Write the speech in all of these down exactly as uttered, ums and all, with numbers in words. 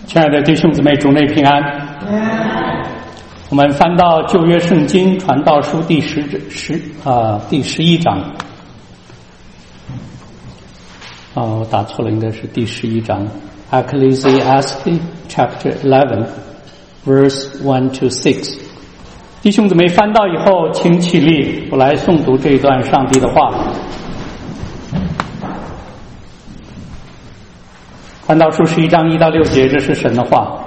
亲爱的弟兄姊妹，主内平安。我们翻到旧约圣经传道书第十十啊、呃、第十一章。啊、哦，我打错了，应该是第十一章。Ecclesiastes chapter eleven, verse one to six。弟兄姊妹翻到以后，请起立，我来诵读这一段上帝的话。传道书十一章一到六节，这是神的话。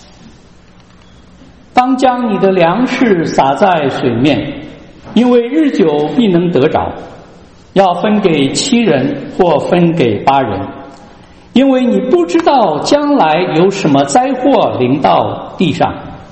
当将你的粮食撒在水面，因为日久必能得着，要分给七人或分给八人，因为你不知道将来有什么灾祸临到地上。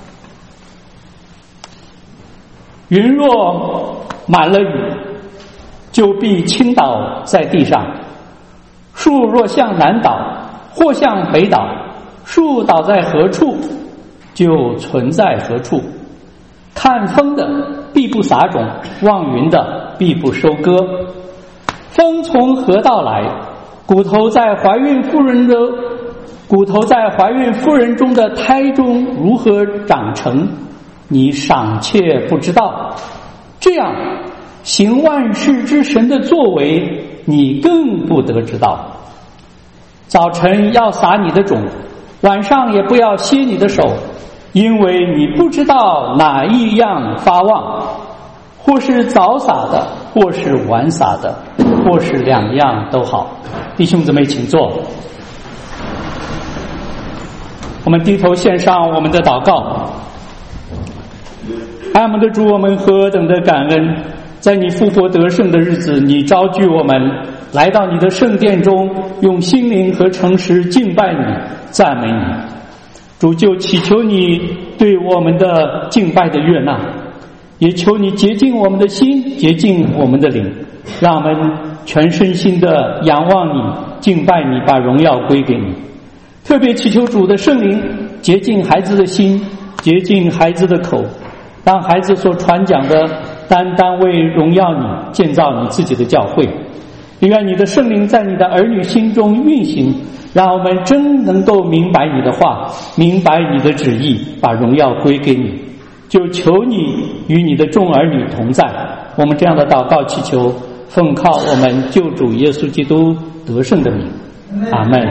云若满了雨，就必倾倒在地上；树若向南倒，或向北倒，树倒在何处，就存在何处。看风的必不撒种，望云的必不收割。风从何道来？骨头在怀孕妇人的骨头在怀孕妇人中的胎中如何长成，你尚且不知道。这样，行万事之神的作为，你更不得知道。早晨要撒你的种，晚上也不要歇你的手，因为你不知道哪一样发旺，或是早撒的，或是晚撒的，或是两样都好。弟兄姊妹，请坐。我们低头献上我们的祷告。爱我们的主，我们何等的感恩，在你复活得胜的日子，你召聚我们来到你的圣殿中，用心灵和诚实敬拜你，赞美你。主，就祈求你对我们的敬拜的悦纳，也求你洁净我们的心，洁净我们的灵，让我们全身心的仰望你，敬拜你，把荣耀归给你。特别祈求主的圣灵洁净孩子的心，洁净孩子的口，让孩子所传讲的单单为荣耀你，建造你自己的教会。愿你的圣灵在你的儿女心中运行，让我们真能够明白你的话，明白你的旨意，把荣耀归给你。就求你与你的众儿女同在。我们这样的祷告祈求，奉靠我们救主耶稣基督得胜的名，阿们。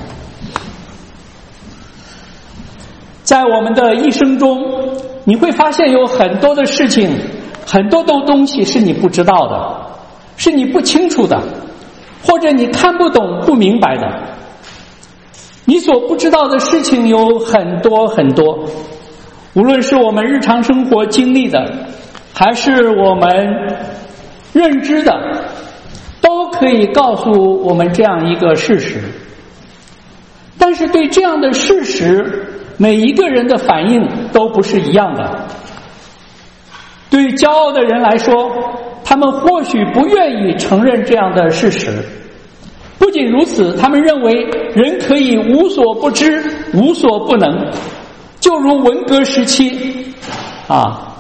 在我们的一生中，你会发现有很多的事情，很多的东西是你不知道的，是你不清楚的，或者你看不懂不明白的。你所不知道的事情有很多很多，无论是我们日常生活经历的，还是我们认知的，都可以告诉我们这样一个事实。但是对这样的事实，每一个人的反应都不是一样的。对于骄傲的人来说，他们或许不愿意承认这样的事实。不仅如此，他们认为人可以无所不知，无所不能，就如文革时期啊，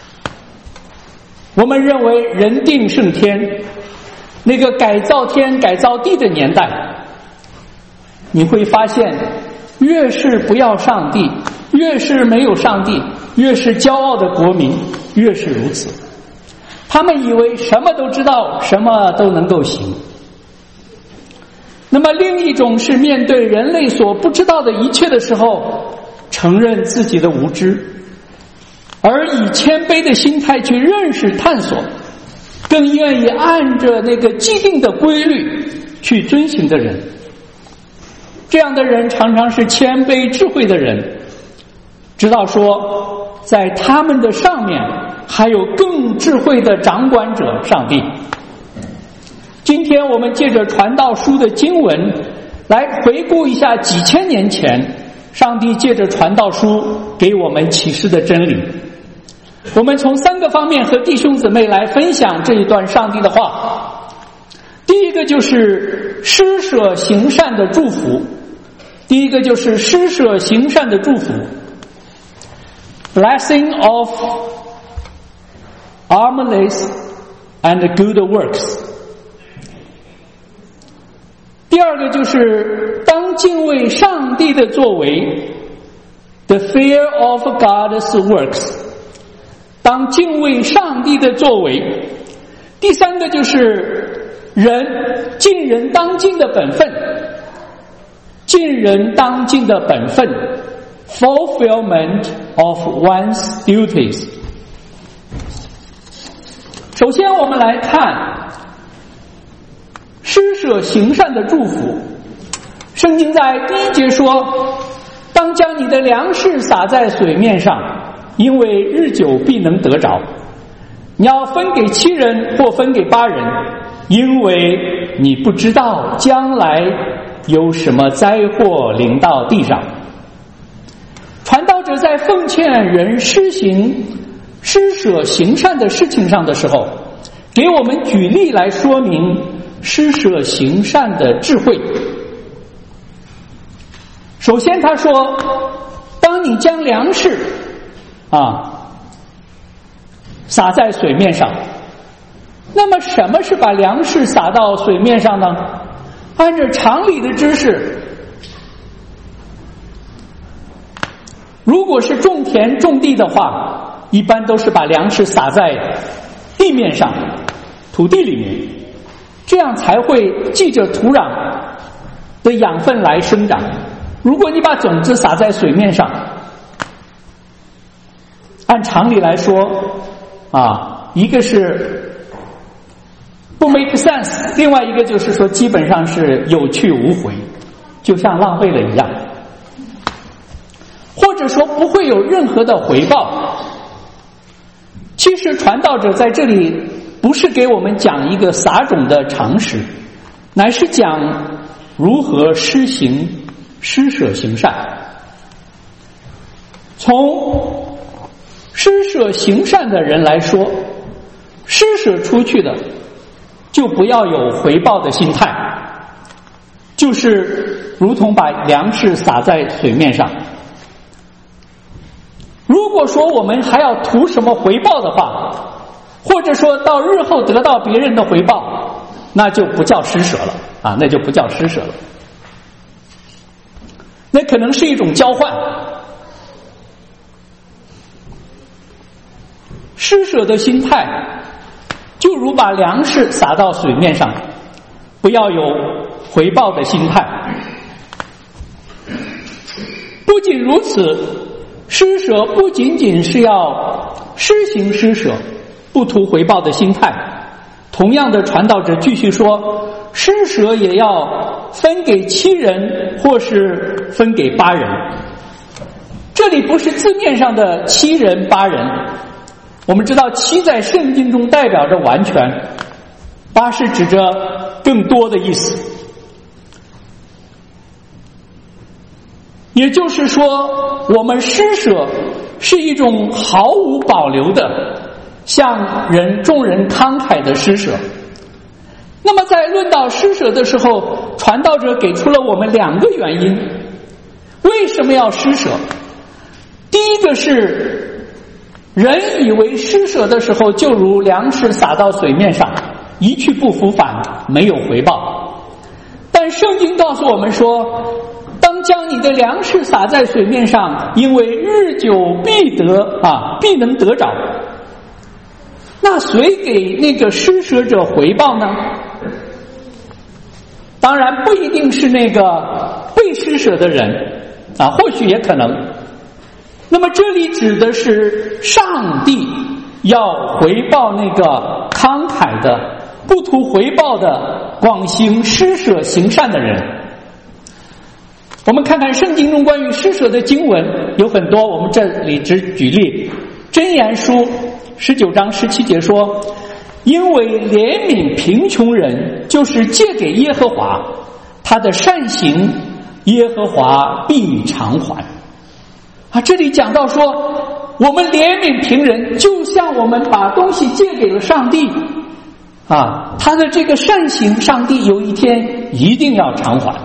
我们认为人定胜天，那个改造天改造地的年代，你会发现越是不要上帝，越是没有上帝，越是骄傲的国民越是如此。他们以为什么都知道，什么都能够行。那么另一种是面对人类所不知道的一切的时候，承认自己的无知，而以谦卑的心态去认识探索，更愿意按着那个既定的规律去遵行的人。这样的人常常是谦卑智慧的人，知道说在他们的上面还有更智慧的掌管者上帝。今天我们借着传道书的经文来回顾一下几千年前上帝借着传道书给我们启示的真理。我们从三个方面和弟兄姊妹来分享这一段上帝的话。第一个就是施舍行善的祝福，第一个就是施舍行善的祝福 Blessing of almsgiving and good works。 第二个就是当敬畏上帝的作为 The fear of God's works， 当敬畏上帝的作为。第三个就是人尽人当尽的本分，尽人当尽的本分 fulfillment of one's duties。 首先我们来看施舍行善的祝福。圣经在第一节说，当将你的粮食撒在水面上，因为日久必能得着。你要分给七人或分给八人，因为你不知道将来有什么灾祸临到地上。传道者在奉劝人施行施舍行善的事情上的时候，给我们举例来说明施舍行善的智慧。首先他说，当你将粮食啊撒在水面上，那么什么是把粮食撒到水面上呢？按照常理的知识，如果是种田种地的话，一般都是把粮食撒在地面上土地里面，这样才会记着土壤的养分来生长。如果你把种子撒在水面上，按常理来说啊，一个是不 make sense， 另外一个就是说基本上是有去无回，就像浪费了一样，或者说不会有任何的回报。其实传道者在这里不是给我们讲一个撒种的常识，乃是讲如何施行施舍行善。从施舍行善的人来说，施舍出去的就不要有回报的心态，就是如同把粮食撒在水面上。如果说我们还要图什么回报的话，或者说到日后得到别人的回报，那就不叫施舍了啊，那就不叫施舍了，那可能是一种交换。施舍的心态就如把粮食撒到水面上，不要有回报的心态。不仅如此，施舍不仅仅是要施行施舍不图回报的心态，同样的传道者继续说，施舍也要分给七人或是分给八人。这里不是字面上的七人八人，我们知道七在圣经中代表着完全，八是指着更多的意思。也就是说，我们施舍是一种毫无保留的向人众人慷慨的施舍。那么在论到施舍的时候，传道者给出了我们两个原因，为什么要施舍。第一个是人以为施舍的时候就如粮食撒到水面上，一去不复返，没有回报。但圣经告诉我们说，当将你的粮食撒在水面上，因为日久必得啊，必能得着。那谁给那个施舍者回报呢？当然不一定是那个被施舍的人啊，或许也可能。那么这里指的是上帝要回报那个慷慨的不图回报的广行施舍行善的人。我们看看圣经中关于施舍的经文有很多，我们这里只举例。箴言书十九章十七节说，因为怜悯贫穷人，就是借给耶和华，他的善行耶和华必偿还。啊，这里讲到说，我们怜悯贫人，就像我们把东西借给了上帝啊，他的这个善行，上帝有一天一定要偿还。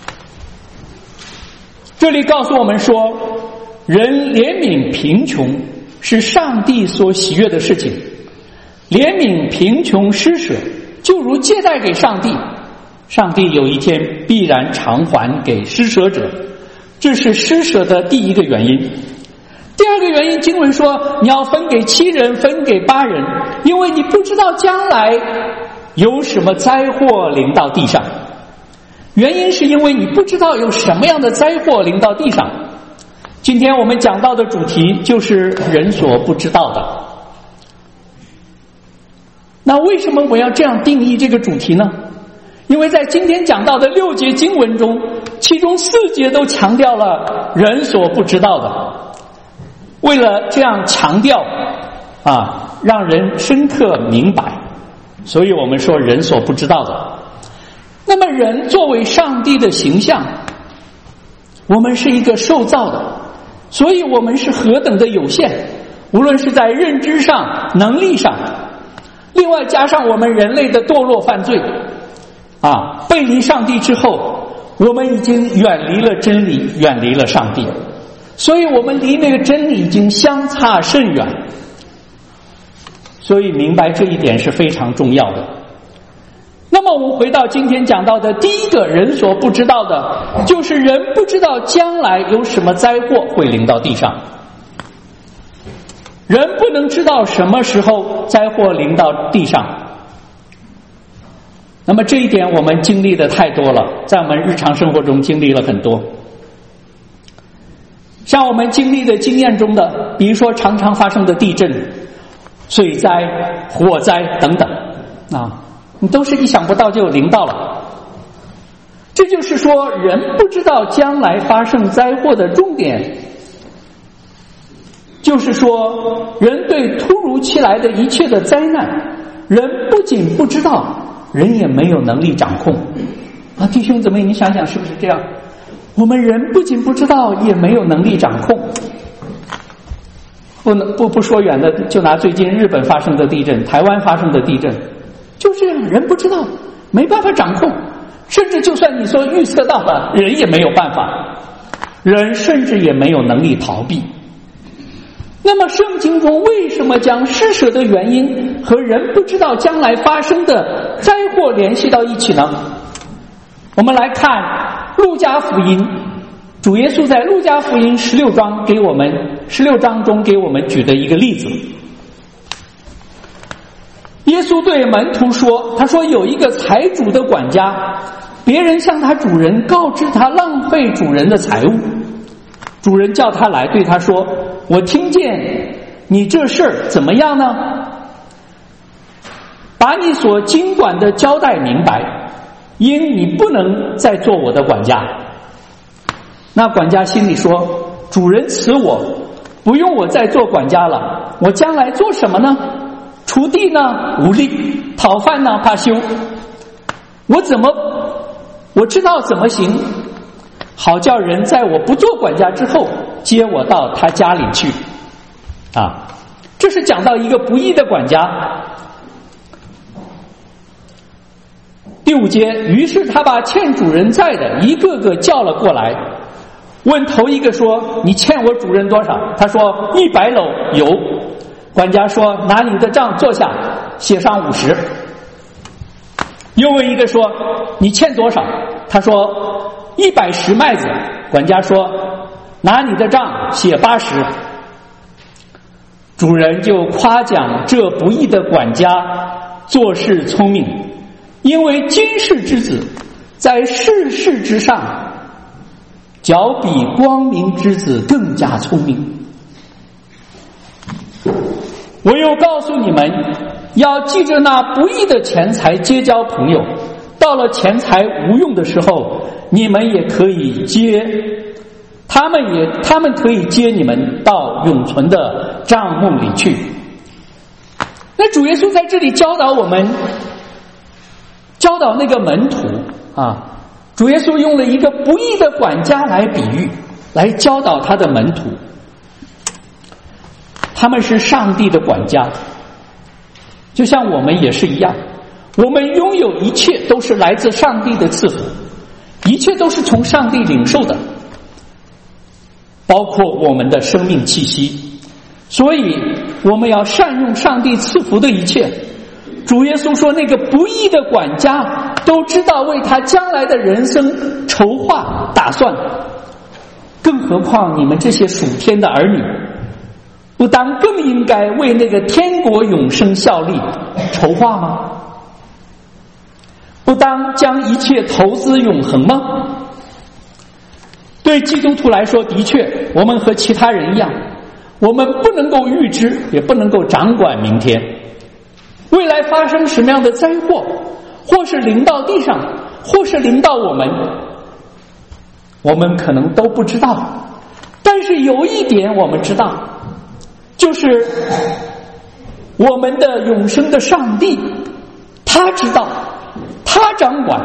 这里告诉我们说，人怜悯贫穷是上帝所喜悦的事情，怜悯贫穷施舍就如借贷给上帝， 上帝有一天必然偿还给施舍者，这是施舍的第一个原因。第二个原因，经文说你要分给七人，分给八人，因为你不知道将来有什么灾祸临到地上。原因是因为你不知道有什么样的灾祸临到地上。今天我们讲到的主题就是人所不知道的。那为什么我要这样定义这个主题呢？因为在今天讲到的六节经文中，其中四节都强调了人所不知道的。为了这样强调啊，让人深刻明白，所以我们说人所不知道的。那么人作为上帝的形象，我们是一个受造的，所以我们是何等的有限，无论是在认知上、能力上，另外加上我们人类的堕落犯罪啊，背离上帝之后，我们已经远离了真理，远离了上帝，所以我们离那个真理已经相差甚远。所以明白这一点是非常重要的。那么我们回到今天讲到的第一个人所不知道的，就是人不知道将来有什么灾祸会临到地上。人不能知道什么时候灾祸临到地上。那么这一点我们经历的太多了，在我们日常生活中经历了很多。像我们经历的经验中的，比如说常常发生的地震、水灾、火灾等等啊，你都是意想不到就临到了。这就是说人不知道将来发生灾祸的重点，就是说人对突如其来的一切的灾难，人不仅不知道，人也没有能力掌控啊！弟兄姊妹，你想想是不是这样？我们人不仅不知道，也没有能力掌控。不能不不说远的，就拿最近日本发生的地震、台湾发生的地震，就这样，人不知道，没办法掌控，甚至就算你说预测到了，人也没有办法，人甚至也没有能力逃避。那么圣经中为什么将施舍的原因和人不知道将来发生的灾祸联系到一起呢？我们来看路加福音，主耶稣在路加福音十六章给我们十六章中给我们举的一个例子。耶稣对门徒说，他说有一个财主的管家，别人向他主人告知他浪费主人的财物，主人叫他来，对他说，我听见你这事儿怎么样呢？把你所经管的交代明白，因你不能再做我的管家。那管家心里说，主人辞我，不用我再做管家了，我将来做什么呢？锄地呢无力，讨饭呢怕羞，我怎么我知道怎么行，好叫人在我不做管家之后接我到他家里去啊！这是讲到一个不义的管家。第五节，于是他把欠主人债的一个个叫了过来，问头一个说，你欠我主人多少？他说一百篓油。管家说，拿你的账坐下，写上五十。又问一个说，你欠多少？他说一百石麦子。管家说，拿你的账写八十。主人就夸奖这不义的管家做事聪明，因为今世之子在世事之上，较比光明之子更加聪明。我又告诉你们，要记着那不义的钱财结交朋友，到了钱财无用的时候，你们也可以接他们也他们可以接你们到永存的帐幕里去。那主耶稣在这里教导我们，教导那个门徒啊，主耶稣用了一个不义的管家来比喻，来教导他的门徒。他们是上帝的管家，就像我们也是一样，我们拥有一切都是来自上帝的赐福，一切都是从上帝领受的，包括我们的生命气息。所以我们要善用上帝赐福的一切。主耶稣说，那个不义的管家都知道为他将来的人生筹划打算，更何况你们这些属天的儿女，不当更应该为那个天国永生效力筹划吗？不当将一切投资永恒吗？对基督徒来说，的确我们和其他人一样，我们不能够预知，也不能够掌管明天未来发生什么样的灾祸，或是临到地上，或是临到我们，我们可能都不知道。但是有一点我们知道，就是我们的永生的上帝，他知道，他掌管。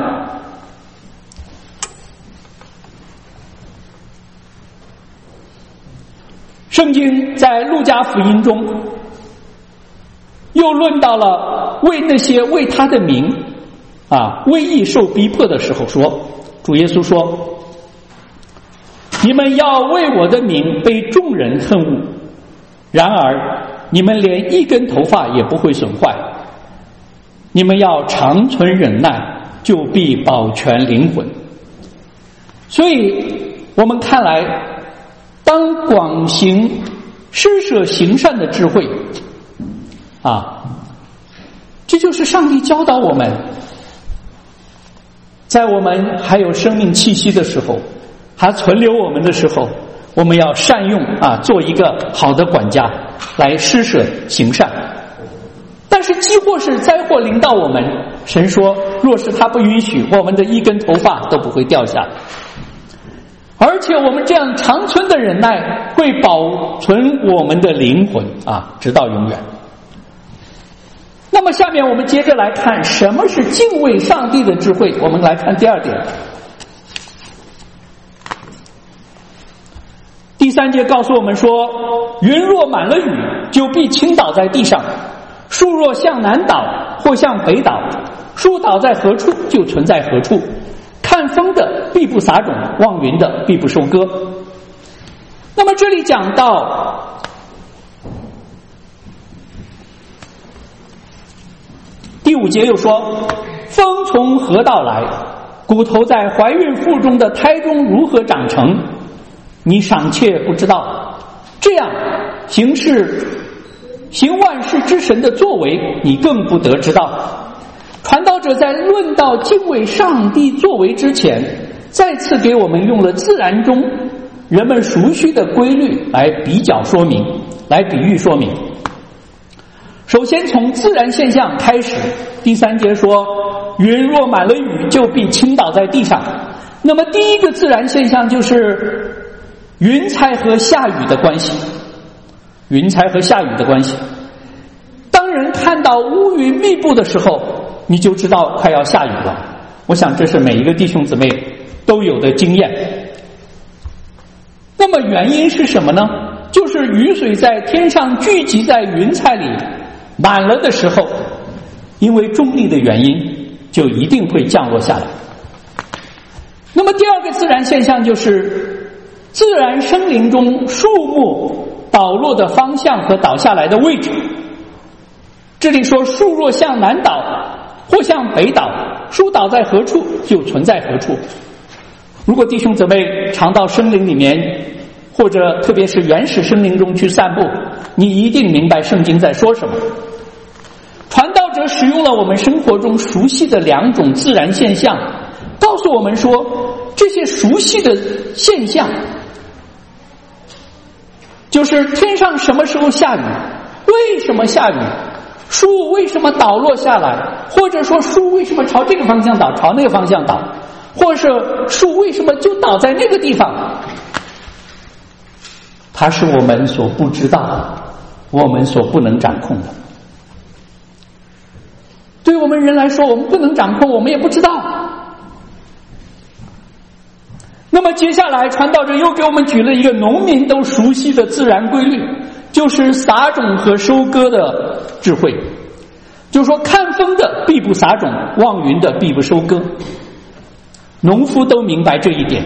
圣经在路加福音中又论到了为那些为他的名啊为义受逼迫的时候说，主耶稣说，你们要为我的名被众人恨恶，然而你们连一根头发也不会损坏，你们要长存忍耐，就必保全灵魂。所以我们看来，当广行施舍行善的智慧啊，这就是上帝教导我们，在我们还有生命气息的时候，还存留我们的时候，我们要善用啊，做一个好的管家来施舍行善。但是既或是灾祸临到我们，神说若是他不允许，我们的一根头发都不会掉下来。而且我们这样长存的忍耐会保存我们的灵魂啊，直到永远。那么下面我们接着来看什么是敬畏上帝的智慧。我们来看第二点。第三节告诉我们说，云若满了雨，就必倾倒在地上，树若向南倒或向北倒，树倒在何处就存在何处，看风的必不撒种，望云的必不收割。那么这里讲到第五节又说，风从何道来，骨头在怀孕腹中的胎中如何长成，你尚且不知道，这样行事行万事之神的作为，你更不得知道。传道者在论到敬畏上帝作为之前，再次给我们用了自然中人们熟悉的规律来比较说明，来比喻说明。首先从自然现象开始，第三节说，云若满了雨，就必倾倒在地上。那么第一个自然现象就是云彩和下雨的关系。云彩和下雨的关系，当人看到乌云密布的时候，你就知道快要下雨了。我想这是每一个弟兄姊妹都有的经验。那么原因是什么呢？就是雨水在天上聚集在云彩里满了的时候，因为重力的原因，就一定会降落下来。那么第二个自然现象就是自然生灵中树木倒落的方向和倒下来的位置。这里说树若向南倒或向北倒，树倒在何处就存在何处。如果弟兄姊妹常到森林里面，或者特别是原始森林中去散步，你一定明白圣经在说什么。传道者使用了我们生活中熟悉的两种自然现象，告诉我们说，这些熟悉的现象就是天上什么时候下雨，为什么下雨，树为什么倒落下来，或者说树为什么朝这个方向倒，朝那个方向倒，或者是树为什么就倒在那个地方，它是我们所不知道的，我们所不能掌控的。对我们人来说，我们不能掌控，我们也不知道。那么接下来传道者又给我们举了一个农民都熟悉的自然规律，就是撒种和收割的智慧。就是说看风的必不撒种，望云的必不收割。农夫都明白这一点，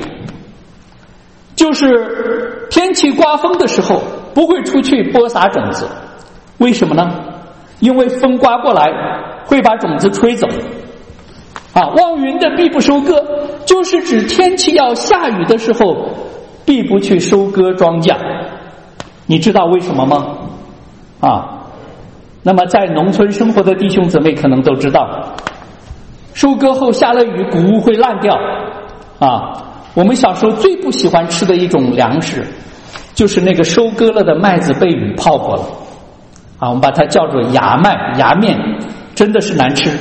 就是天气刮风的时候不会出去播撒种子。为什么呢？因为风刮过来会把种子吹走。 啊，望云的必不收割，就是指天气要下雨的时候，必不去收割庄稼。你知道为什么吗？啊，那么在农村生活的弟兄姊妹可能都知道，收割后下了雨，谷物会烂掉。啊，我们小时候最不喜欢吃的一种粮食，就是那个收割了的麦子被雨泡过了。啊，我们把它叫做芽麦、芽面，真的是难吃。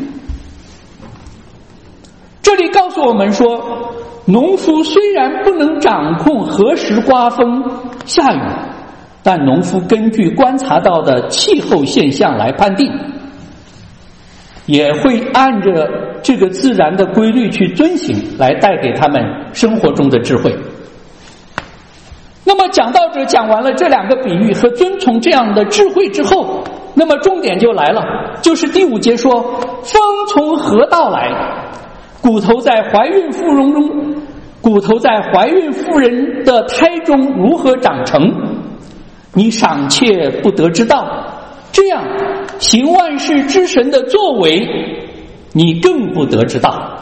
这里告诉我们说，农夫虽然不能掌控何时刮风下雨，但农夫根据观察到的气候现象来判定，也会按着这个自然的规律去遵行，来带给他们生活中的智慧。那么讲道者讲完了这两个比喻和遵从这样的智慧之后，那么重点就来了，就是第五节说，风从何道来？骨头在怀孕妇人中，骨头在怀孕妇人的胎中如何长成？你尚且不得知道，这样行万事之神的作为，你更不得知道。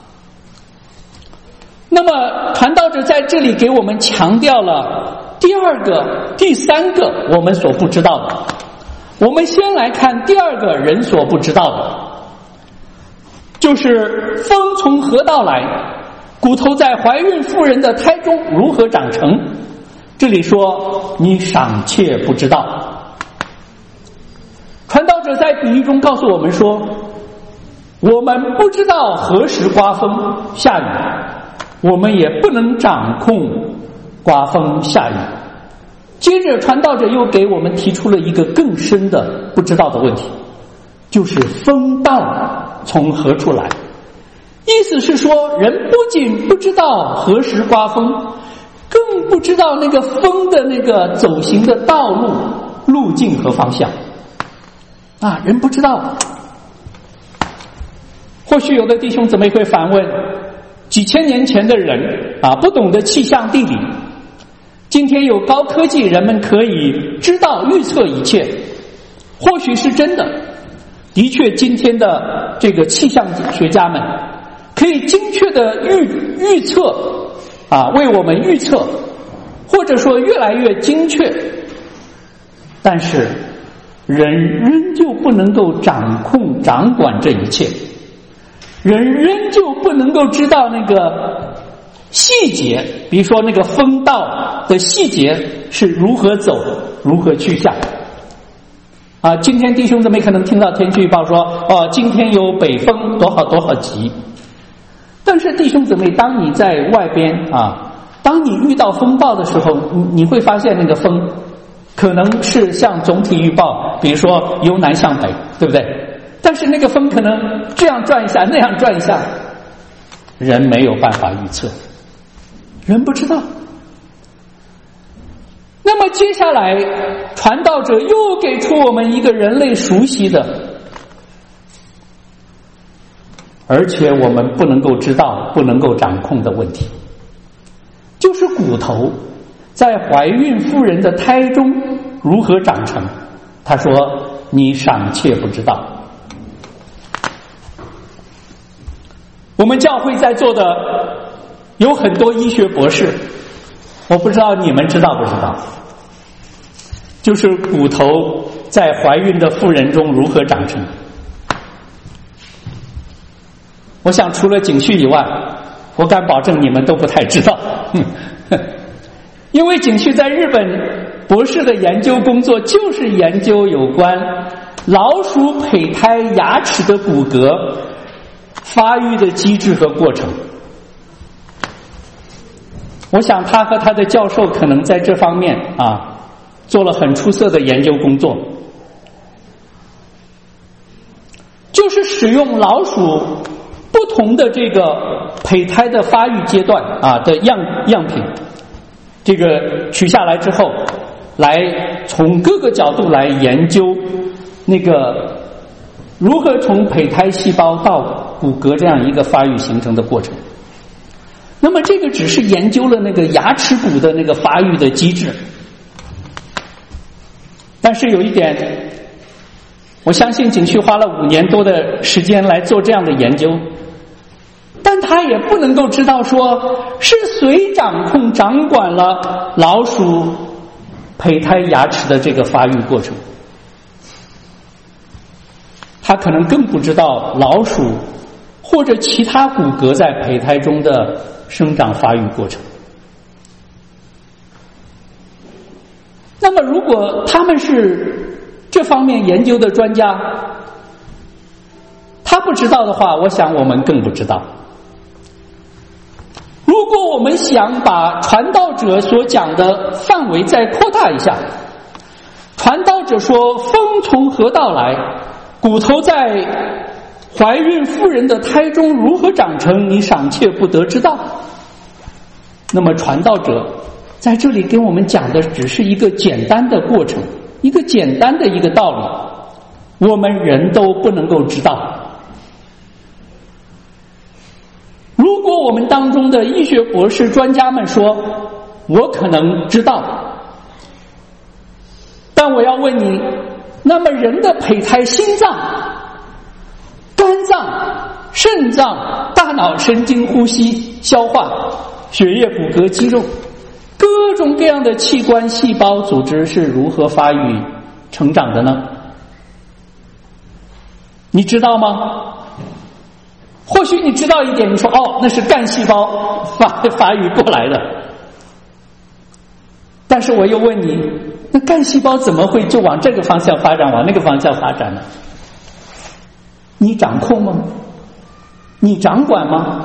那么传道者在这里给我们强调了第二个、第三个我们所不知道的。我们先来看第二个人所不知道的，就是风从何道来，骨头在怀孕妇人的胎中如何长成。这里说你尚且不知道。传道者在比喻中告诉我们说，我们不知道何时刮风下雨，我们也不能掌控刮风下雨。接着传道者又给我们提出了一个更深的不知道的问题，就是风道从何处来。意思是说，人不仅不知道何时刮风，更不知道那个风的那个走行的道路、路径和方向啊，人不知道。或许有的弟兄姊妹会反问，几千年前的人啊，不懂得气象地理，今天有高科技，人们可以知道预测一切，或许是真的。的确，今天的这个气象学家们可以精确的预预测啊，为我们预测，或者说越来越精确。但是人仍旧不能够掌控掌管这一切，人仍旧不能够知道那个细节，比如说那个风道的细节是如何走，如何去向。啊，今天弟兄姊妹可能听到天气预报说，哦，今天有北风多少多少级。但是弟兄姊妹，当你在外边啊，当你遇到风暴的时候，你你会发现那个风可能是像总体预报，比如说由南向北，对不对？但是那个风可能这样转一下，那样转一下，人没有办法预测，人不知道。那么接下来传道者又给出我们一个人类熟悉的，而且我们不能够知道、不能够掌控的问题，就是骨头在怀孕妇人的胎中如何长成。他说你尚且不知道。我们教会在座的有很多医学博士，我不知道你们知道不知道，就是骨头在怀孕的妇人中如何长成。我想除了景旭以外，我敢保证你们都不太知道。因为景旭在日本博士的研究工作就是研究有关老鼠胚胎牙齿的骨骼发育的机制和过程。我想他和他的教授可能在这方面啊做了很出色的研究工作，就是使用老鼠不同的这个胚胎的发育阶段啊的样样品，这个取下来之后，来从各个角度来研究那个如何从胚胎细胞到骨骼这样一个发育形成的过程。那么这个只是研究了那个牙齿骨的那个发育的机制，但是有一点，我相信景旭花了五年多的时间来做这样的研究， 但他也不能够知道说是谁掌控掌管了老鼠胚胎牙齿的这个发育过程。他可能更不知道老鼠或者其他骨骼在胚胎中的生长发育过程。那么如果他们是这方面研究的专家，他不知道的话，我想我们更不知道。如果我们想把传道者所讲的范围再扩大一下，传道者说风从何道来，骨头在怀孕妇人的胎中如何长成，你尚且不得知道。那么传道者在这里给我们讲的只是一个简单的过程，一个简单的一个道理，我们人都不能够知道。如果我们当中的医学博士专家们说我可能知道，但我要问你，那么人的胚胎心脏、肝脏、肾脏、大脑、神经、呼吸、消化、血液、骨骼、肌肉，各种各样的器官、细胞、组织是如何发育成长的呢？你知道吗？或许你知道一点，你说哦，那是干细胞发发育过来的。但是我又问你，那干细胞怎么会就往这个方向发展，往那个方向发展呢？你掌控吗？你掌管吗？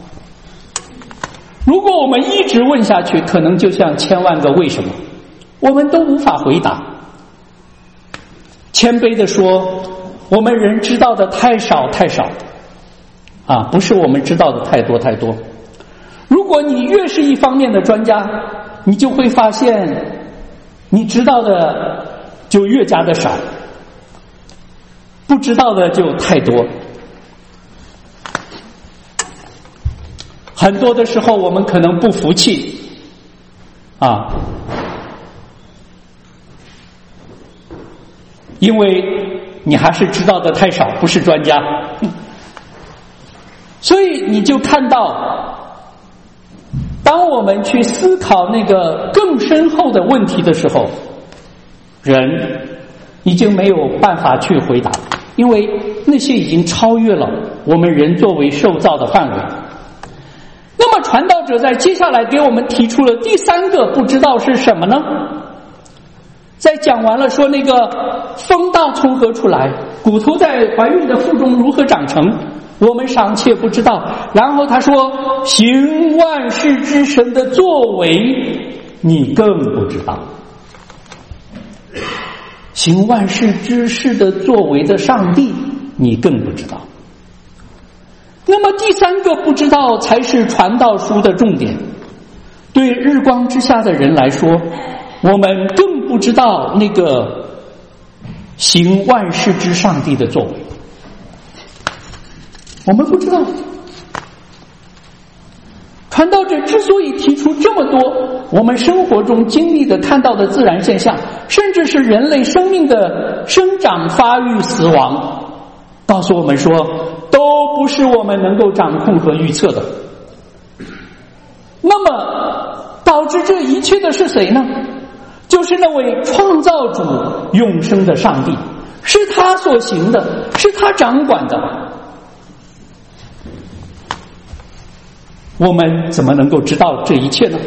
如果我们一直问下去，可能就像千万个为什么，我们都无法回答。谦卑地说，我们人知道的太少太少啊，不是我们知道的太多太多。如果你越是一方面的专家，你就会发现你知道的就越加的少，不知道的就太多。很多的时候我们可能不服气啊，因为你还是知道的太少，不是专家。所以你就看到，当我们去思考那个更深厚的问题的时候，人已经没有办法去回答，因为那些已经超越了我们人作为受造的范围。那么传道者在接下来给我们提出了第三个不知道是什么呢？在讲完了说那个风道从何处来，骨头在怀孕的腹中如何长成，我们尚且不知道。然后他说行万事之神的作为你更不知道，行万事之事的作为的上帝你更不知道。那么第三个不知道才是传道书的重点。对日光之下的人来说，我们更不知道那个行万事之上帝的作为，我们不知道。传道者之所以提出这么多我们生活中经历的看到的自然现象，甚至是人类生命的生长、发育、死亡，告诉我们说都不是我们能够掌控和预测的。那么导致这一切的是谁呢？就是那位创造主永生的上帝，是他所行的，是他掌管的。我们怎么能够知道这一切呢？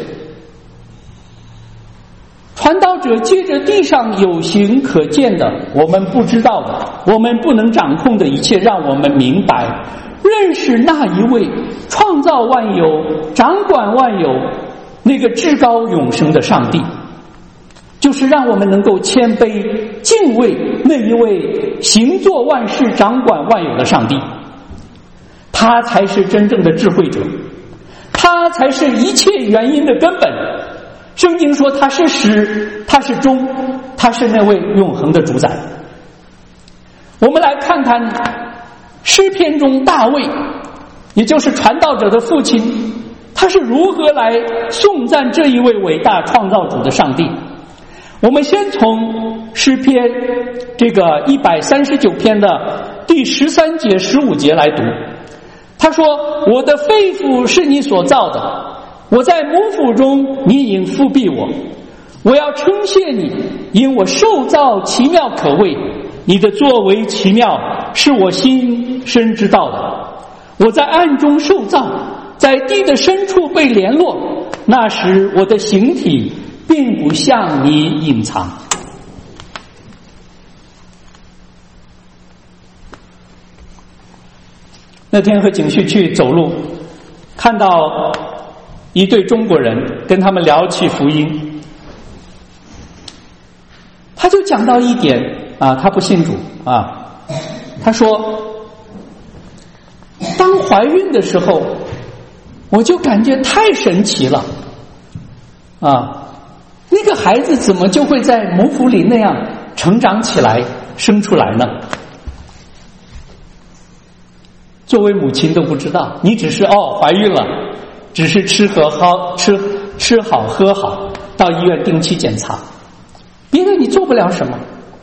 传道者借着地上有形可见的，我们不知道的，我们不能掌控的一切，让我们明白认识那一位创造万有、掌管万有那个至高永生的上帝，就是让我们能够谦卑敬畏那一位行作万事、掌管万有的上帝。他才是真正的智慧者，他才是一切原因的根本。圣经说他是始，他是终，他是那位永恒的主宰。我们来看看诗篇中大卫，也就是传道者的父亲，他是如何来颂赞这一位伟大创造主的上帝。我们先从诗篇这个一百三十九篇的第十三节、十五节来读。他他说，我的肺腑是你所造的，我在母腹中你已复庇我，我要称谢你，因我受造奇妙可畏，你的作为奇妙，是我心深知道的。我在暗中受造，在地的深处被联络，那时我的形体并不向你隐藏。那天和景旭去走路，看到一对中国人，跟他们聊起福音，他就讲到一点啊，他不信主啊，他说，当怀孕的时候，我就感觉太神奇了啊，那个孩子怎么就会在母腹里那样成长起来生出来呢？作为母亲都不知道，你只是哦怀孕了，只是吃喝好吃吃好喝好，到医院定期检查，别的你做不了什么。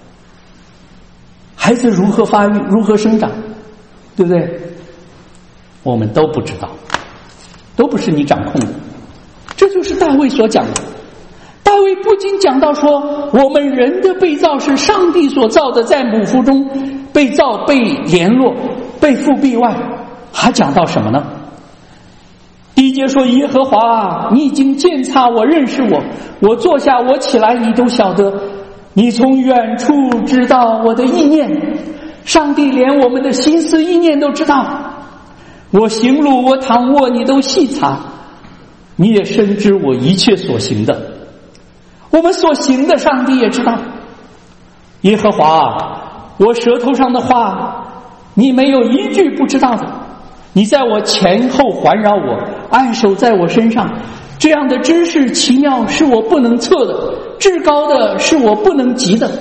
孩子如何发育，如何生长，对不对？我们都不知道，都不是你掌控的。这就是大卫所讲的。大卫不仅讲到说，我们人的被造是上帝所造的，在母腹中被造、被联络、被复庇外，还讲到什么呢？第一节说，耶和华，你已经鉴察我，认识我，我坐下，我起来，你都晓得，你从远处知道我的意念，上帝连我们的心思意念都知道，我行路，我躺卧，你都细察，你也深知我一切所行的。我们所行的，上帝也知道。耶和华，我舌头上的话，你没有一句不知道的。你在我前后环绕我，按手在我身上，这样的知识奇妙，是我不能测的，至高的是我不能及的。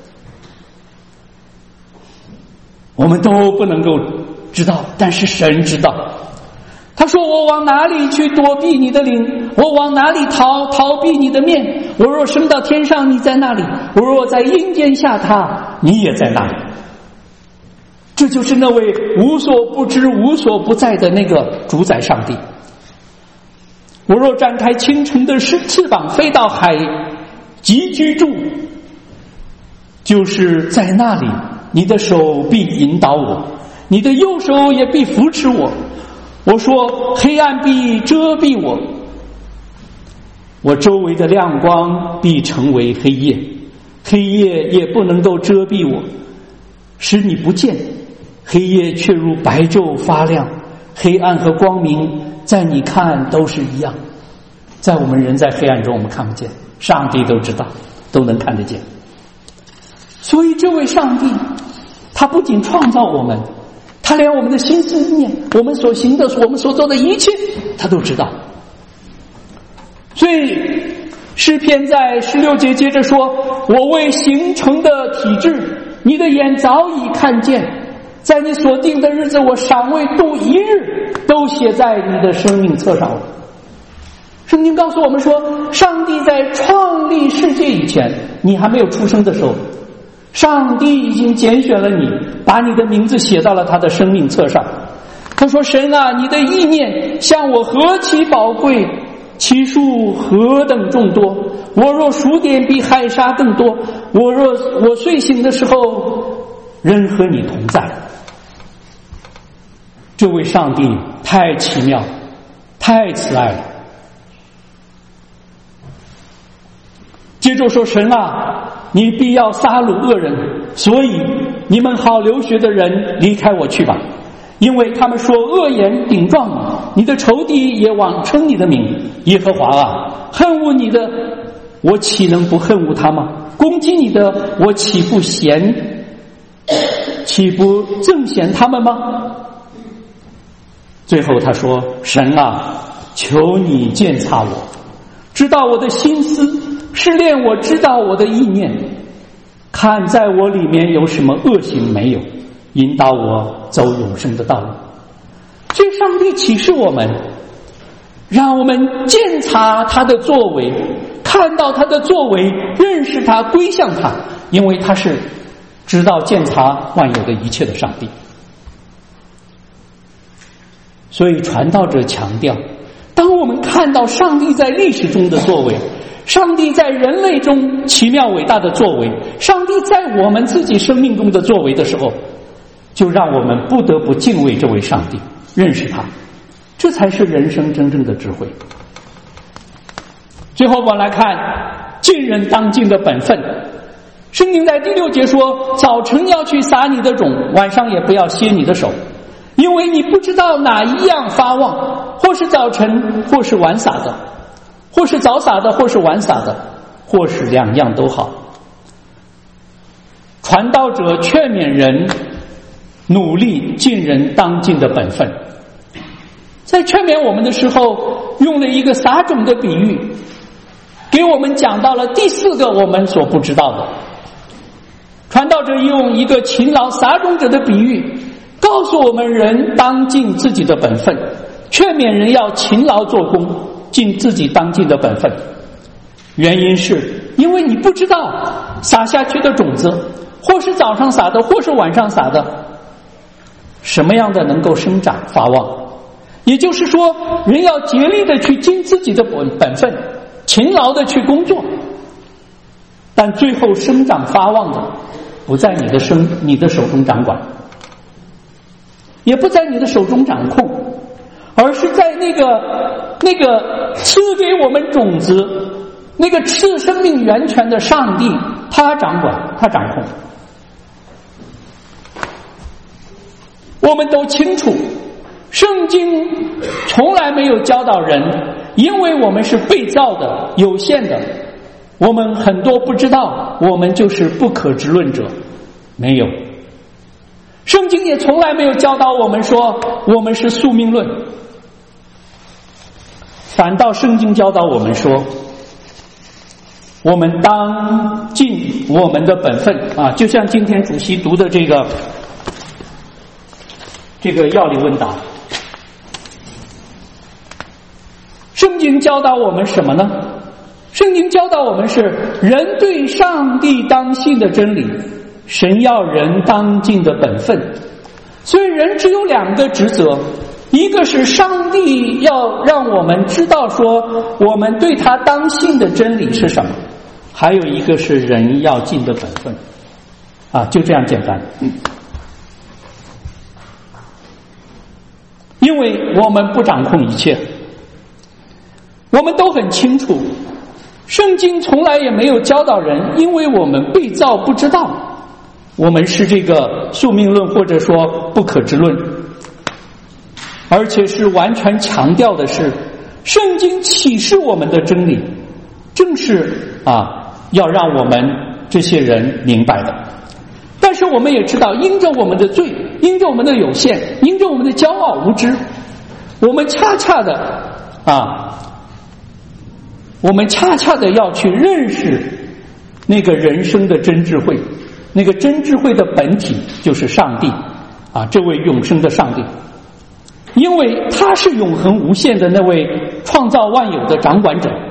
我们都不能够知道，但是神知道。他说，我往哪里去躲避你的灵，我往哪里逃逃避你的面，我若升到天上，你在那里，我若在阴间下榻，你也在那里。这就是那位无所不知无所不在的那个主宰上帝。我若展开清晨的翅膀，飞到海极居住，就是在那里，你的手必引导我，你的右手也必扶持我。我说，黑暗必遮蔽我，我周围的亮光必成为黑夜，黑夜也不能够遮蔽我，使你不见，黑夜却如白昼发亮，黑暗和光明在你看都是一样。在我们人在黑暗中我们看不见，上帝都知道，都能看得见。所以这位上帝，他不仅创造我们，他连我们的心思意念，我们所行的，我们所做的一切，他都知道。所以诗篇在十六节接着说，我为形成的体质，你的眼早已看见，在你所定的日子，我尚未度一日，都写在你的生命册上了。圣经告诉我们说，上帝在创立世界以前，你还没有出生的时候，上帝已经拣选了你，把你的名字写到了他的生命册上。他说，神啊，你的意念向我何其宝贵，其数何等众多，我若数点，比海沙更多。我若我睡醒的时候，仍和你同在。这位上帝太奇妙，太慈爱了。接着说，神啊，你必要杀戮恶人，所以你们好留学的人离开我去吧，因为他们说恶言顶撞你，你的仇敌也妄称你的名。耶和华啊，恨恶你的，我岂能不恨恶他吗？攻击你的，我岂不嫌岂不憎嫌他们吗？最后他说，神啊，求你鉴察我，知道我的心思，试炼我，知道我的意念，看在我里面有什么恶行没有，引导我走永生的道路。所以上帝启示我们，让我们鉴察他的作为，看到他的作为，认识他，归向他，因为他是知道鉴察万有的一切的上帝。 所以传道者强调，当我们看到上帝在历史中的作为，上帝在人类中奇妙伟大的作为，上帝在我们自己生命中的作为的时候，就让我们不得不敬畏这位上帝，认识他，这才是人生真正的智慧。最后我们来看尽人当尽的本分。圣经在第六节说，早晨要去撒你的种，晚上也不要歇你的手，因为你不知道哪一样发旺，或是早晨或是晚撒的，或是早撒的或是晚撒的，或是两样都好。传道者劝勉人努力尽人当尽的本分，在劝勉我们的时候用了一个撒种的比喻，给我们讲到了第四个我们所不知道的。传道者用一个勤劳撒种者的比喻告诉我们，人当尽自己的本分，劝勉人要勤劳做工，尽自己当尽的本分。原因是因为你不知道撒下去的种子，或是早上撒的或是晚上撒的，什么样的能够生长发旺。也就是说，人要竭力的去尽自己的本本分，勤劳的去工作，但最后生长发旺的不在你的生你的手中掌管，也不在你的手中掌控，而是在那个那个赐给我们种子，那个赐生命源泉的上帝，他掌管，他掌控。我们都清楚，圣经从来没有教导人，因为我们是被造的、有限的，我们很多不知道，我们就是不可知论者，没有。圣经也从来没有教导我们说我们是宿命论，反倒圣经教导我们说，我们当尽我们的本分啊！就像今天主席读的这个这个要理问答，圣经教导我们什么呢？圣经教导我们是人对上帝当信的真理，神要人当尽的本分。所以人只有两个职责，一个是上帝要让我们知道说我们对他当信的真理是什么，还有一个是人要尽的本分啊，就这样简单。嗯，因为我们不掌控一切，我们都很清楚，圣经从来也没有教导人，因为我们被造不知道，我们是这个宿命论或者说不可知论，而且是完全强调的是圣经启示我们的真理，正是啊要让我们这些人明白的。但是我们也知道，因着我们的罪，因着我们的有限，因着我们的骄傲无知，我们恰恰的啊我们恰恰的要去认识那个人生的真智慧，那个真智慧的本体就是上帝啊，这位永生的上帝，因为他是永恒无限的那位创造万有的掌管者。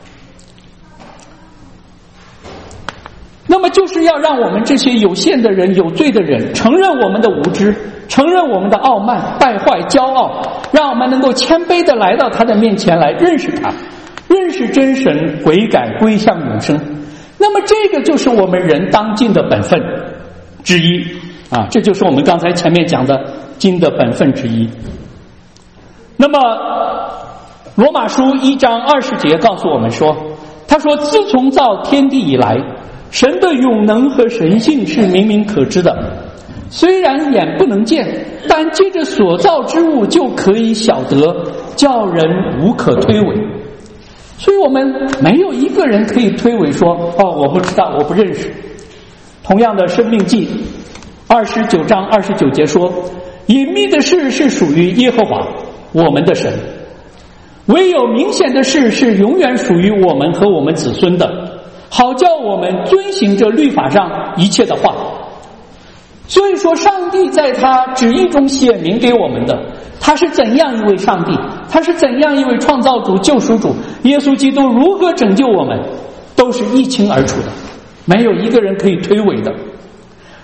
那么就是要让我们这些有限的人、有罪的人承认我们的无知，承认我们的傲慢、败坏、骄傲，让我们能够谦卑的来到他的面前来认识他，认识真神，悔改归向永生。那么这个就是我们人当尽的本分之一啊，这就是我们刚才前面讲的尽的本分之一。那么罗马书一章二十节告诉我们说，他说自从造天地以来，神的永能和神性是明明可知的，虽然眼不能见，但借着所造之物就可以晓得，叫人无可推诿。所以我们没有一个人可以推诿说哦，我不知道，我不认识。同样的，生命记二十九章二十九节说，隐秘的事是属于耶和华我们的神，唯有明显的事是永远属于我们和我们子孙的，好叫我们遵行这律法上一切的话。所以说上帝在他旨意中显明给我们的，他是怎样一位上帝，他是怎样一位创造主、救赎主，耶稣基督如何拯救我们，都是一清二楚的，没有一个人可以推诿的。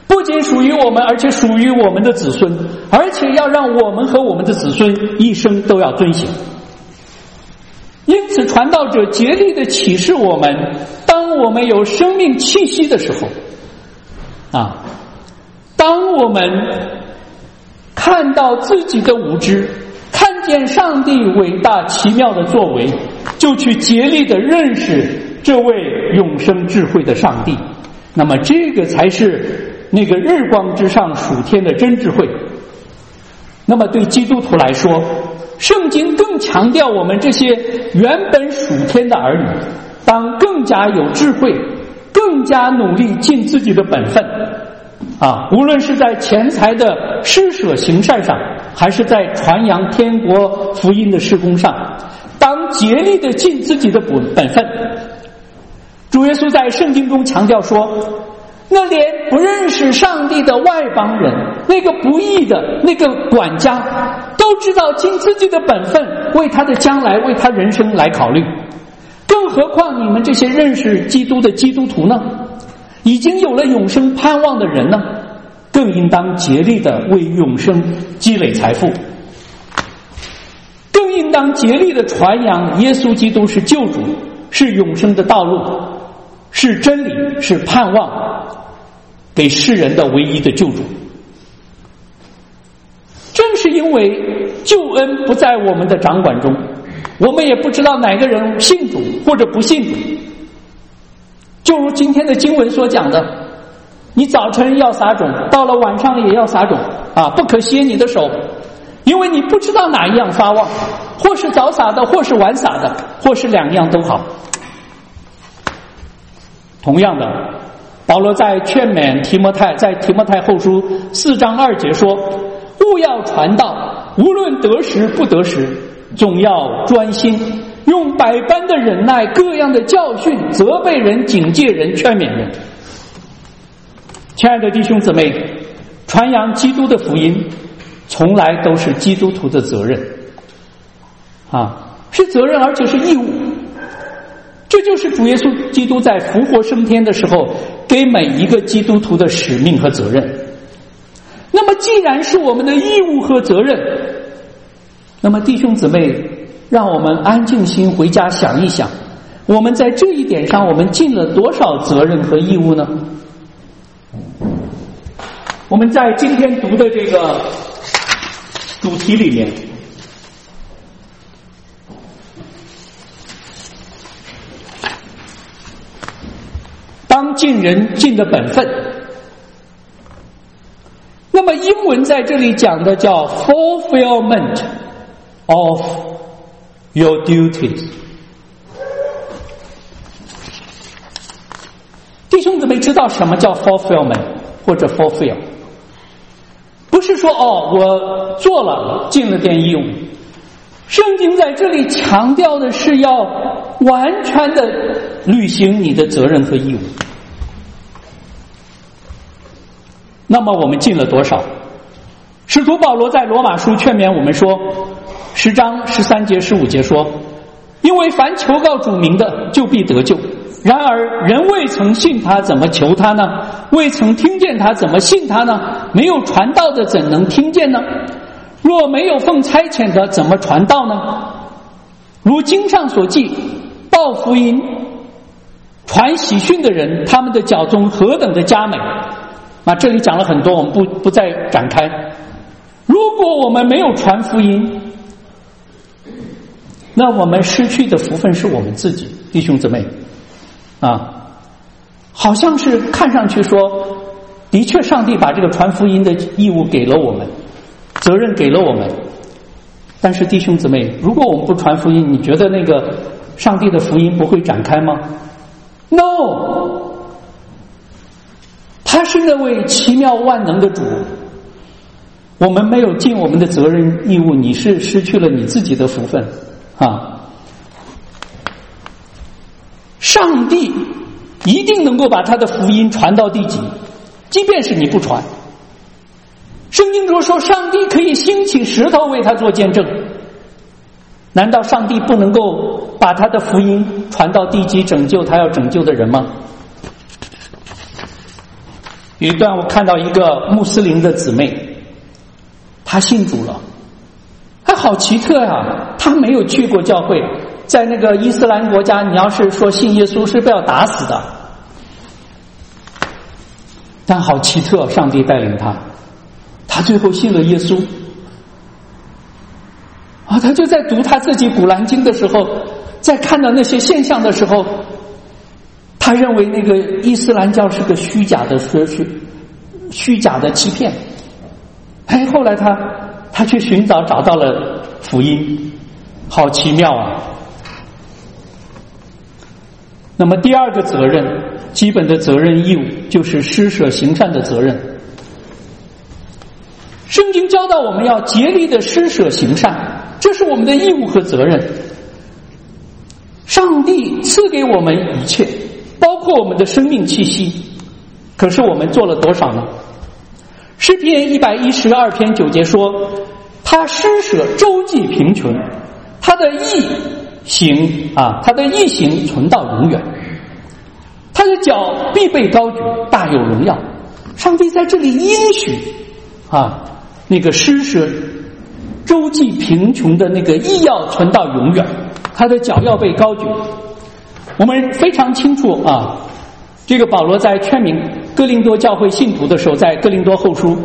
不仅属于我们，而且属于我们的子孙，而且要让我们和我们的子孙一生都要遵行。因此传道者竭力地启示我们，当我们有生命气息的时候啊，当我们看到自己的无知，看见上帝伟大奇妙的作为，就去竭力地认识这位永生智慧的上帝，那么这个才是那个日光之上属天的真智慧。那么对基督徒来说，圣经更强调我们这些原本属天的儿女当更加有智慧，更加努力尽自己的本分啊，无论是在钱财的施舍行善上，还是在传扬天国福音的事工上，当竭力的尽自己的本本分。主耶稣在圣经中强调说，那连不认识上帝的外邦人，那个不义的那个管家，都知道尽自己的本分，为他的将来，为他人生来考虑，更何况你们这些认识基督的基督徒呢？已经有了永生盼望的人呢，更应当竭力的为永生积累财富，更应当竭力的传扬耶稣基督是救主，是永生的道路，是真理，是盼望，给世人的唯一的救主。正是因为救恩不在我们的掌管中，我们也不知道哪个人信主或者不信主。就如今天的经文所讲的，你早晨要撒种，到了晚上也要撒种啊，不可歇你的手，因为你不知道哪一样发旺，或是早撒的，或是晚撒的，或是两样都好。同样的，保罗在劝勉提摩太，在提摩太后书四章二节说，务要传道，无论得时不得时，总要专心，用百般的忍耐，各样的教训，责备人，警戒人，劝勉人。亲爱的弟兄姊妹，传扬基督的福音从来都是基督徒的责任啊，是责任，而且是义务。这就是主耶稣基督在复活升天的时候给每一个基督徒的使命和责任。那么既然是我们的义务和责任，那么弟兄姊妹，让我们安静心回家想一想，我们在这一点上我们尽了多少责任和义务呢？我们在今天读的这个主题里面，当尽人尽的本分。那么英文在这里讲的叫 fulfillment of your duties。 弟兄姊妹知道什么叫 fulfillment 或者 fulfill？ 不是说哦，我做了尽了点义务。圣经在这里强调的是要完全的履行你的责任和义务。那么我们尽了多少？使徒保罗在罗马书劝勉我们说，十章十三节十五节说，因为凡求告主名的，就必得救。然而人未曾信他，怎么求他呢？未曾听见他，怎么信他呢？没有传道的，怎能听见呢？若没有奉差遣的，怎么传道呢？如经上所记，报福音传喜讯的人，他们的脚中何等的佳美啊！这里讲了很多，我们不不再展开。如果我们没有传福音，那我们失去的福分是我们自己，弟兄姊妹啊，好像是看上去说，的确上帝把这个传福音的义务给了我们，责任给了我们，但是弟兄姊妹，如果我们不传福音，你觉得那个上帝的福音不会展开吗？ No， 他是那位奇妙万能的主，我们没有尽我们的责任义务，你是失去了你自己的福分啊！上帝一定能够把他的福音传到地极，即便是你不传。圣经中说上帝可以兴起石头为他做见证，难道上帝不能够把他的福音传到地极，拯救他要拯救的人吗？弟有一段我看到一个穆斯林的姊妹，她信主了，她好奇特啊，她没有去过教会，在那个伊斯兰国家，你要是说信耶稣是被要打死的，但好奇特，上帝带领她，她最后信了耶稣啊，她就在读她自己古兰经的时候，在看到那些现象的时候，他认为那个伊斯兰教是个虚假的是虚虚假的欺骗。哎，后来他他去寻找，找到了福音，好奇妙啊！那么第二个责任，基本的责任义务就是施舍行善的责任。圣经教导我们要竭力的施舍行善，这是我们的义务和责任。上帝赐给我们一切，包括我们的生命气息，可是我们做了多少呢？诗篇一百一十二篇九节说，他施舍周济贫穷，他的义行啊，他的义行存到永远，他的脚必被高举，大有荣耀。上帝在这里应许啊，那个施舍周济贫穷的那个义要存到永远，他的脚要被高举。我们非常清楚啊，这个保罗在劝勉哥林多教会信徒的时候，在哥林多后书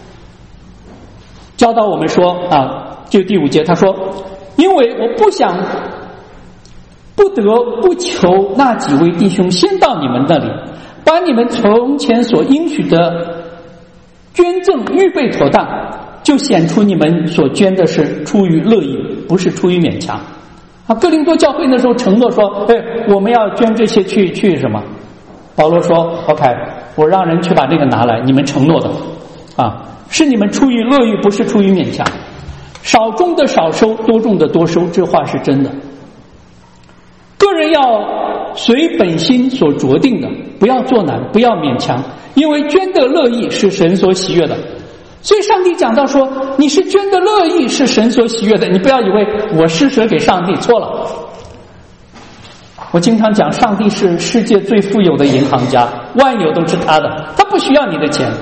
教导我们说啊，就第五节他说，因为我不想不得不求那几位弟兄先到你们那里，把你们从前所应许的捐赠预备妥当，就显出你们所捐的是出于乐意，不是出于勉强。啊，哥林多教会那时候承诺说，哎，我们要捐这些去去什么？保罗说 OK， 我让人去把这个拿来，你们承诺的啊，是你们出于乐意，不是出于勉强。少种的少收，多种的多收，这话是真的。个人要随本心所酌定的，不要做难，不要勉强，因为捐的乐意是神所喜悦的。所以上帝讲到说，你是捐的乐意是神所喜悦的，你不要以为我施舍给上帝，错了。我经常讲，上帝是世界最富有的银行家，万有都是他的，他不需要你的钱。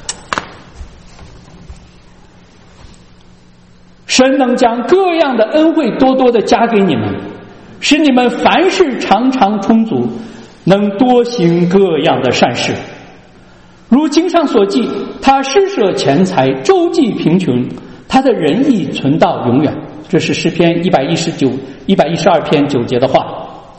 神能将各样的恩惠多多的加给你们，使你们凡事常常充足，能多行各样的善事。如经上所记，他施舍钱财，周济贫穷，他的仁义存到永远。这是诗篇一百一十九、一百一十二篇九节的话。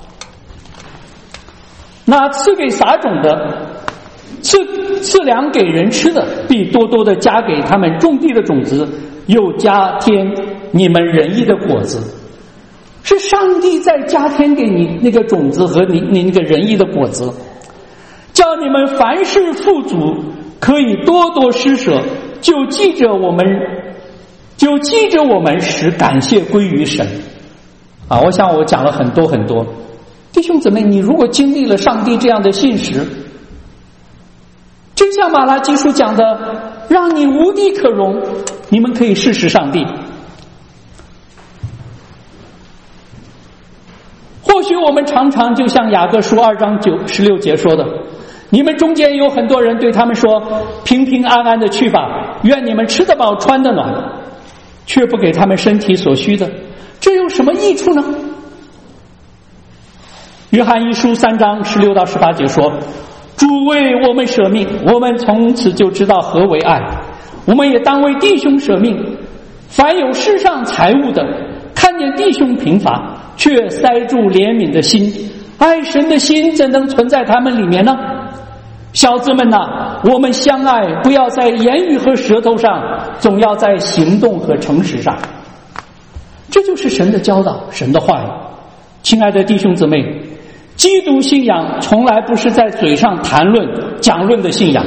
那赐给撒种的，赐赐粮给人吃的，必多多的加给他们种地的种子，又加添你们仁义的果子。是上帝在加添给你那个种子和你你那个仁义的果子，叫你们凡事富足，可以多多施舍，就记着我们，就记着我们，使感谢归于神。啊，我想我讲了很多很多。弟兄姊妹，你如果经历了上帝这样的信实，真像马拉基书讲的，让你无地可容，你们可以试试上帝。或许我们常常就像雅各书二章九十六节说的，你们中间有很多人对他们说，平平安安的去吧，愿你们吃得饱穿得暖，却不给他们身体所需的，这有什么益处呢？约翰一书三章十六到十八节说，主为我们舍命，我们从此就知道何为爱，我们也当为弟兄舍命。凡有世上财物的，看见弟兄贫乏，却塞住怜悯的心，爱神的心怎能存在他们里面呢？小子们哪，我们相爱，不要在言语和舌头上，总要在行动和诚实上。这就是神的教导，神的话语。亲爱的弟兄姊妹，基督信仰从来不是在嘴上谈论讲论的信仰，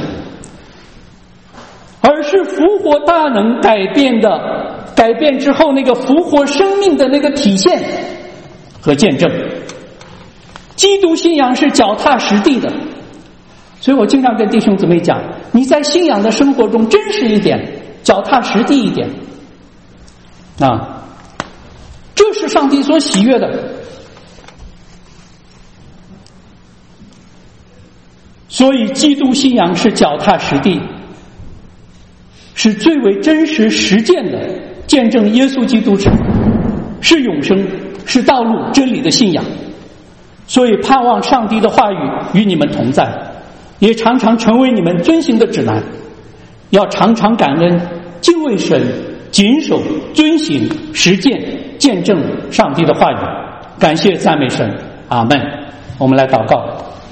而是复活大能改变的，改变之后那个复活生命的那个体现和见证。基督信仰是脚踏实地的，所以我经常跟弟兄姊妹讲，你在信仰的生活中真实一点，脚踏实地一点啊，这是上帝所喜悦的。 所以基督信仰是脚踏实地，是最为真实实践的见证耶稣基督是是永生，是道路真理的信仰。所以盼望上帝的话语与你们同在，也常常成为你们遵行的指南，要常常感恩，敬畏神，谨守遵行实践见证上帝的话语。感谢赞美神，阿们。我们来祷告。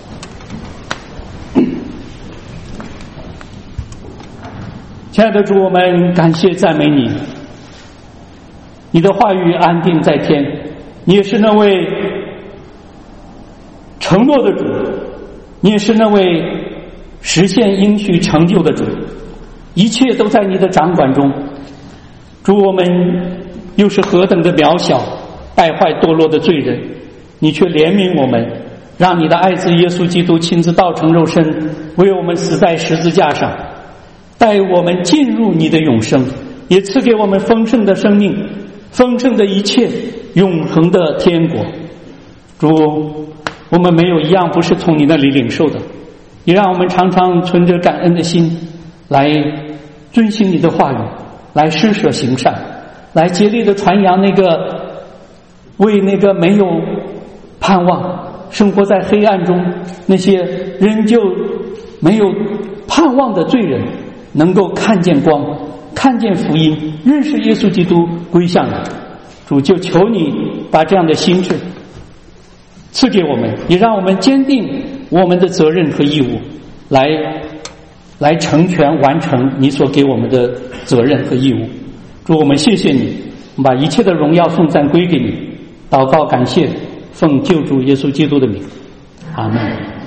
亲爱的主，我们感谢赞美你，你的话语安定在天，你也是那位承诺的主，你也是那位实现应许成就的主，一切都在你的掌管中。主，我们又是何等的渺小败坏堕落的罪人，你却怜悯我们，让你的爱子耶稣基督亲自道成肉身，为我们死在十字架上，带我们进入你的永生，也赐给我们丰盛的生命，丰盛的一切，永恒的天国。主，我们没有一样不是从你那里领受的，也让我们常常存着感恩的心来遵行你的话语，来施舍行善，来竭力的传扬那个为那个没有盼望生活在黑暗中那些仍旧没有盼望的罪人能够看见光，看见福音，认识耶稣基督，归向你。主，就求你把这样的心智赐给我们，也让我们坚定我们的责任和义务，来来成全完成你所给我们的责任和义务。主，我们谢谢你，我们把一切的荣耀颂赞归给你，祷告感谢，奉救主耶稣基督的名，阿们。